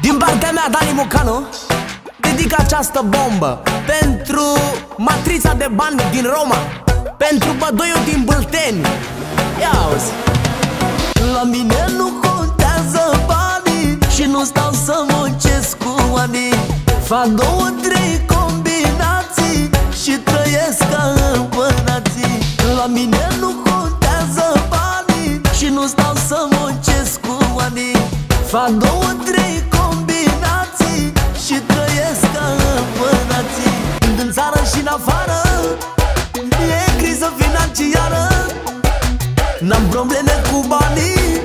Din partea mea, Dani Mocanu, dedic această bombă pentru matrița de bani din Roma, pentru bădoiul din Bâlteni. Ia auzi. La mine nu contează banii și nu stau să muncesc cu ani. Fac 2-3 combinații și trăiesc ca împărații. La mine nu contează banii și nu stau să muncesc cu ani. Fac 2-3 combinații și trăiesc ca împărații. Când în țară și în afară e criză financiară, n-am probleme cu banii,